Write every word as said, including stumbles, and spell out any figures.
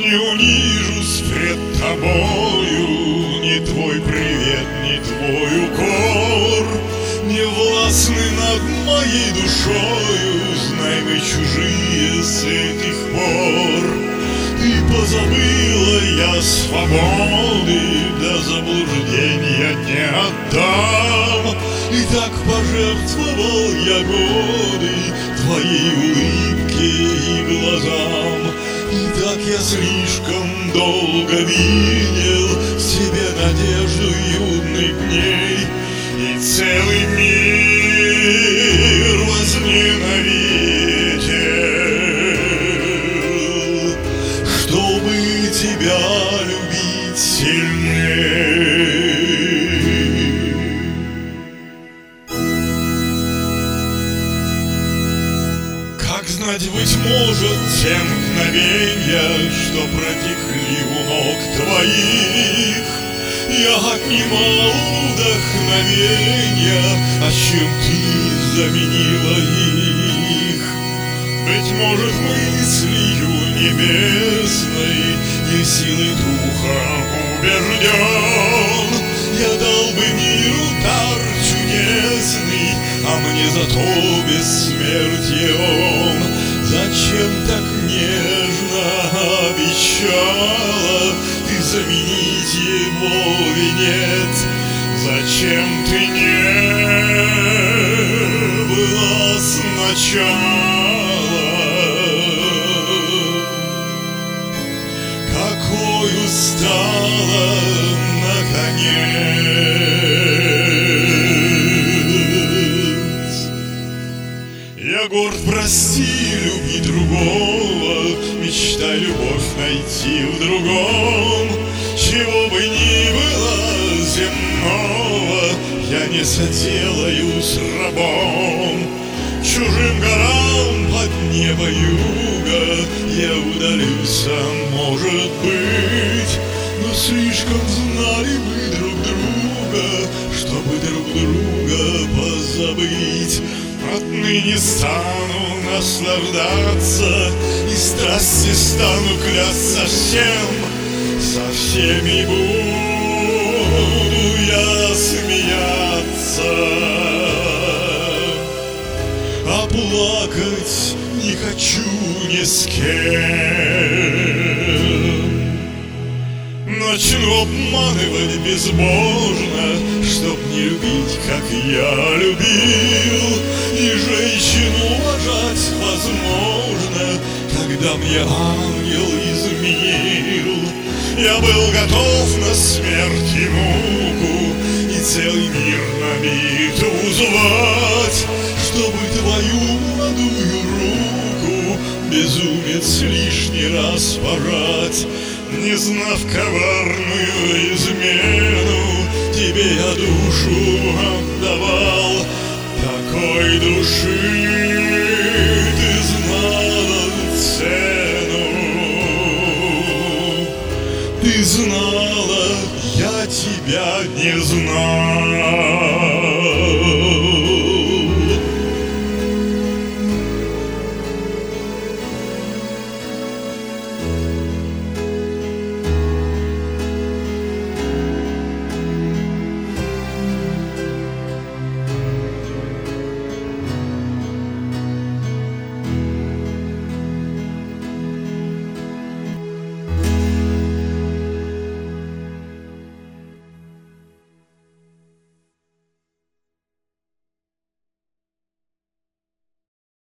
не унижусь пред тобою, ни твой привет, ни твой укор не властны над моей душою, знай, мы чужие с этих пор. Ты позабыла, я свободы до заблуждения не отдам, и так пожертвовал я годы твоей улыбке и глазам. И так я слишком долго видел в тебе надежду юных дней, и целый мир возненавидел, чтобы тебя любить сильней. Как знать, быть может, те мгновенья, что протекли у ног твоих, я отнимал вдохновенья, а чем ты заменила их? Быть может, мыслью небесной и силой духа убежден, я дал бы миру дар чудесный, а мне зато бессмертие он. Зачем так нежно обещала ты заменить его венец? Зачем ты не была сначала? Какой устала наконец? Я горд, прости, люби другого, мечтай любовь найти в другом. Чего бы ни было земного, я не соделаюсь рабом. Чужим горам под небо юга я удалюсь, а может быть, но слишком знали мы друг друга, чтобы друг друга позабыть. Отныне стану наслаждаться и страсти стану клясться всем, со всеми буду я смеяться, а плакать не хочу ни с кем. Начну обманывать безбожно, чтоб не любить, как я любил, и женщину уважать возможно, когда мне ангел изменил. Я был готов на смерть и муку, и целый мир на битву звать, чтобы твою молодую руку, безумец, лишний раз пожать. Не знав коварную измену, тебе я душу отдавал.